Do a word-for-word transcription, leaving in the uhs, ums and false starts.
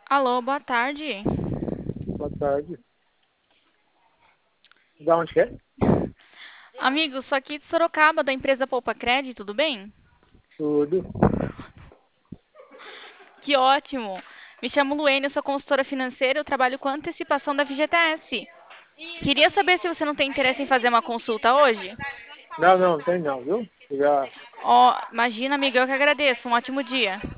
Alô, boa tarde. Boa tarde. Da onde que é? Amigo, sou aqui de Sorocaba, da empresa Poupa Cred, tudo bem? Tudo. Que ótimo. Me chamo Luene, eu sou consultora financeira, eu trabalho com antecipação da F G T S. Queria saber se você não tem interesse em fazer uma consulta hoje. Não, não, não tem não, viu? Já Ó, imagina, amiga, eu que agradeço. Um ótimo dia.